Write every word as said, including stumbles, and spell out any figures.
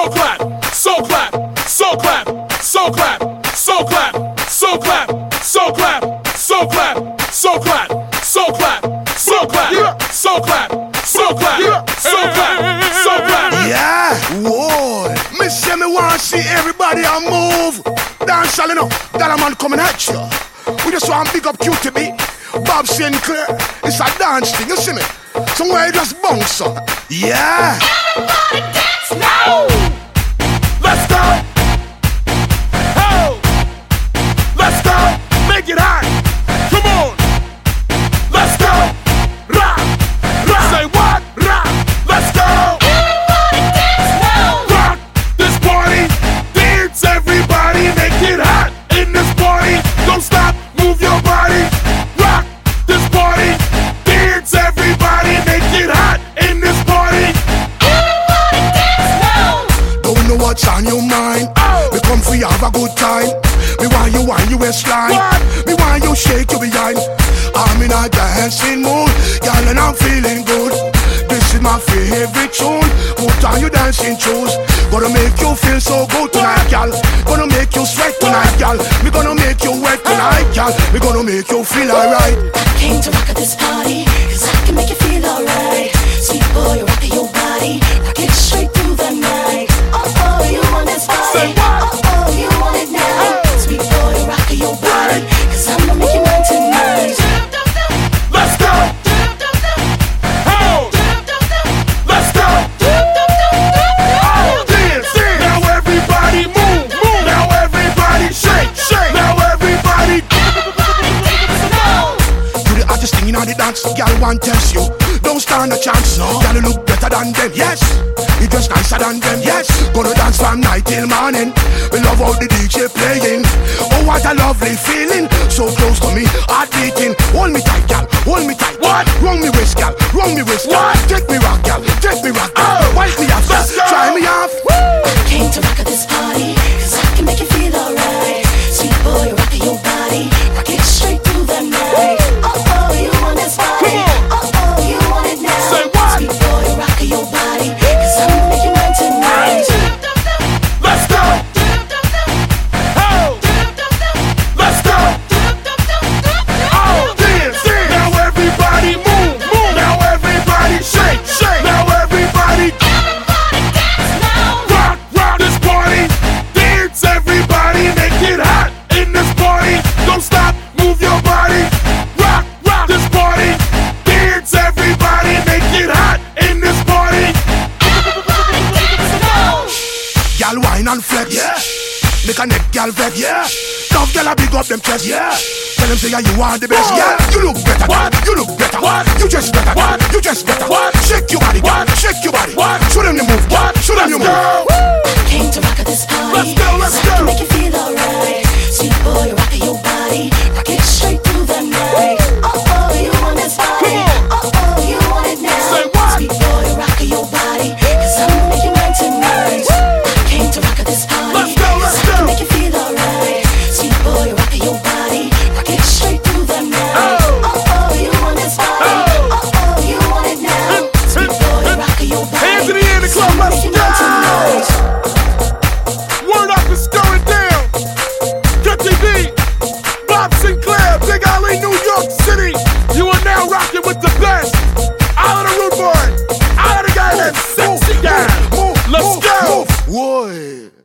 so clap, so clap, so clap, so clap, so clap, so clap, so clap, so clap, so clap, so clap, so clap, so clap, so clap, so clap, so clap. Yeah, whoa. Me say me want see everybody a move. Dance all enough, that a man coming at you. We just want big up Q T B, Bob Sinclair. It's a dance thing, you see me? Somewhere you just bounce up. Yeah. Everybody dance now. Let's go. Ho. Let's go. Make it hot. Come on. Let's go. Rock. Rock. Say what? Rock. Let's go. Everybody dance now. Rock this party. Dance everybody. Make it hot in this party. Don't stop. Move your body. Rock this party. Dance everybody. Make it hot in this party. Everybody dance now. Don't know what's on your mind. Oh. We come for you have a good time. Me want you want you waistline. What? Me want you shake your behind. I'm in a dancing mood, girl, and I'm feeling good. This is my favorite tune. Put on your dancing shoes. Gonna make you feel so good tonight, girl. Gonna make you sweat tonight, girl. Me gonna make you wet tonight, girl. Me gonna make you feel alright. I came to rock at this party, cause I can make you feel alright. Sweet boy, you're rocking your body, rock it straight through the night. Oh oh, you want this Say body? what? Oh oh, you want it now? Sweet boy, you're rocking your body, cause I'ma make you mine tonight. Let's go. Ho. Let's go. Oh, dance, dance. Now everybody move, move. Now everybody shake, shake. Now everybody. You the hottest thing in all the dance, girl, one tells you. Don't stand a chance, no. Girl, you look better than them, yes. You just nicer than them, yes. Gonna dance from night till morning. We love how the D J playing. Oh, what a lovely feeling. So close to me, heart beating. Hold me tight, girl, hold me tight. What? Wrong me waist, girl, wrong me waist, girl. What? Take me rock, girl, take me rock, girl. Oh. Wipe me off, Let's girl. go. Try me off. I came to rock at this party, cause I can make you feel alright. Sweet boy, you're rocking your body, rock it straight through the night. Oh oh, you want this body? Come Oh oh, you want it now? Say what? Sweet boy, you're rocking your body, cause I'ma make you mine tonight. Let's go. Ho. Let's go. Oh, dance, dance. Now everybody move, move. Now everybody shake, shake. Now everybody. Everybody dance now. Rock, rock this party. Dance everybody. Make it hot in this party. Don't stop, move your body. Rock, rock this party. Dance everybody. Make it hot in this party. Everybody dance now. Girl, wine and flex. Yeah. Make a neck, girl, vex. Yeah. Tough girl, I big up them chest. Yeah. Tell them say yeah, you are the best. What? Yeah, you look better. What? You look better. What? You dress better. What? You dress better. What? Shake your body. What? Shake your body. What? Show them you move. What? Show them you Let's move. go. I came to rock at this party, Let's go, let's cause I go. can make you feel alright. Sweet boy, you're rocking your body, rock it straight through the night. Oh oh, you want this body? Come on. Oh oh, you want it now? Say what? Sweet boy, you're rocking your body, cause I'ma make you mine tonight. I came to rock at this party, Let's go, let's cause I can go. make you feel alright. Sweet boy, you're rocking your body, rock it straight through the night. Oh. Oh oh, you want this body? Oh. Oh oh, you want it now? Sweet boy, you're rocking your body, Hands in the air in the cause club, I'ma let's make you mine go. tonight. Word up is going down. Q T B, Bob Sinclair, Big Alley, New York City. You are now rocking with the best. Out of the rude boy. Out of the guy that's sexy guy. Move, Let's move, go. move. Whoa.